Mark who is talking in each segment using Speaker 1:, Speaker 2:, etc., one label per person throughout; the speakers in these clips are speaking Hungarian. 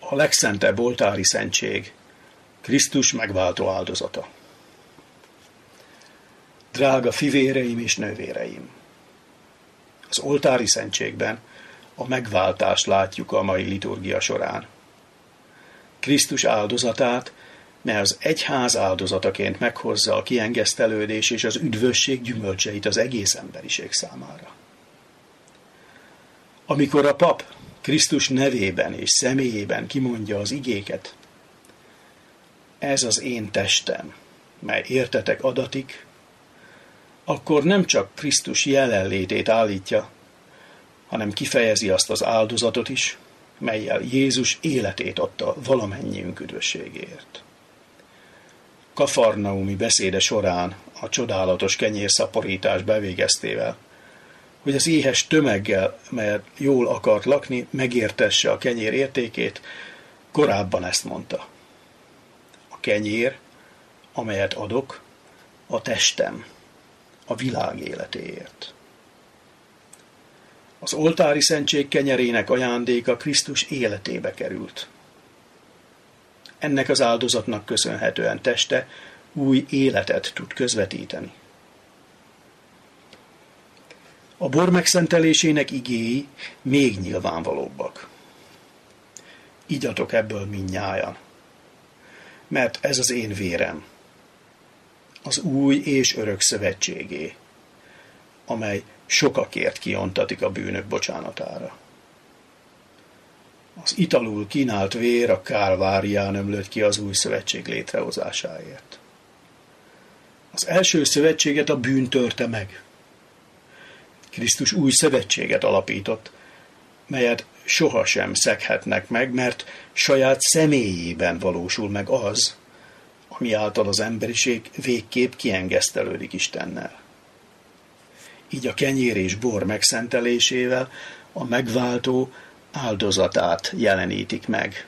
Speaker 1: A legszentebb oltári szentség, Krisztus megváltó áldozata. Drága fivéreim és nővéreim! Az oltári szentségben a megváltást látjuk a mai liturgia során. Krisztus áldozatát, mely az egyház áldozataként meghozza a kiengesztelődés és az üdvösség gyümölcseit az egész emberiség számára. Amikor a pap Krisztus nevében és személyében kimondja az igéket, ez az én testem, mely értetek adatik, akkor nem csak Krisztus jelenlétét állítja, hanem kifejezi azt az áldozatot is, mellyel Jézus életét adta valamennyiünk üdvösségéért. Kafarnaumi beszéde során a csodálatos kenyérszaporítás bevégeztével, hogy az éhes tömeggel, melyet jól akart lakni, megértesse a kenyér értékét, korábban ezt mondta. A kenyér, amelyet adok, a testem, a világ életéért. Az oltári szentség kenyerének ajándéka Krisztus életébe került. Ennek az áldozatnak köszönhetően teste új életet tud közvetíteni. A bor megszentelésének igéi még nyilvánvalóbbak. Igyatok ebből mindnyájan, mert ez az én vérem, az új és örök szövetségé, amely sokakért kiontatik a bűnök bocsánatára. Az italul kínált vér a Kálvárián ömlött ki az új szövetség létrehozásáért. Az első szövetséget a bűn törte meg. Krisztus új szövetséget alapított, melyet sohasem szeghetnek meg, mert saját személyében valósul meg az, ami által az emberiség végképp kiengesztelődik Istennel. Így a kenyér és bor megszentelésével a megváltó áldozatát jelenítik meg.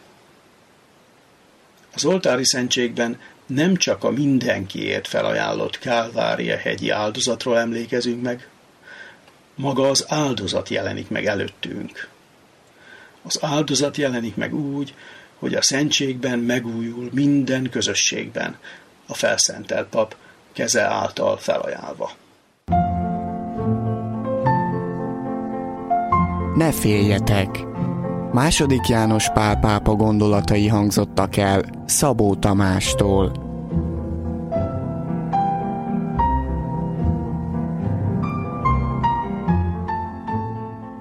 Speaker 1: Az oltári szentségben nem csak a mindenkiért felajánlott Kálvária hegyi áldozatról emlékezünk meg, maga az áldozat jelenik meg előttünk. Az áldozat jelenik meg úgy, hogy a szentségben megújul minden közösségben, a felszentelt pap keze által felajánlva.
Speaker 2: Ne féljetek! II. János Pál pápa gondolatai hangzottak el Szabó Tamástól.